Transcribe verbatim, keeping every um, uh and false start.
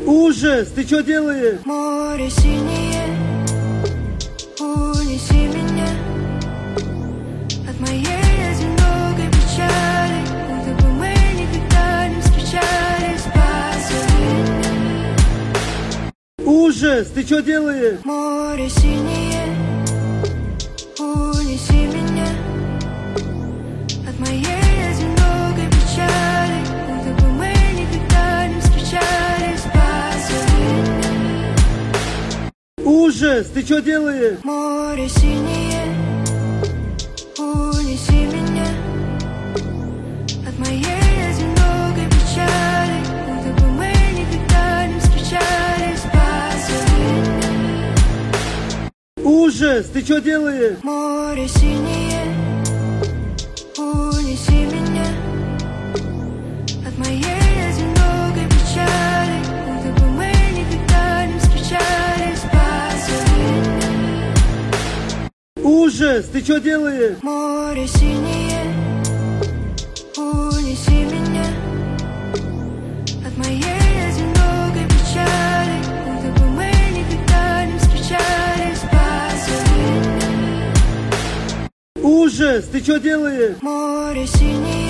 Ужас! Ты что делаешь? Море синее, унеси меня от моей одинокой печали, будто бы мы никогда не встречались. Позови меня. Ужас! Ты что делаешь? Море синее, унеси меня от моей одинокой печали, будто бы мы никогда не встречались. Позови меня. Ужас! Ты что делаешь? Море синее, унеси меня от моей одинокой печали, будто бы мы никогда не встречались. Позови меня. Ужас! Ты что делаешь? Море синее, унеси меня от моей одинокой печали, будто бы мы никогда не встречались. Позови меня. Ужас! Ты что делаешь? Море синее, унеси меня от моей одинокой печали, будто бы мы никогда не встречались. Позови меня. Ужас! Ты что делаешь? Море синее.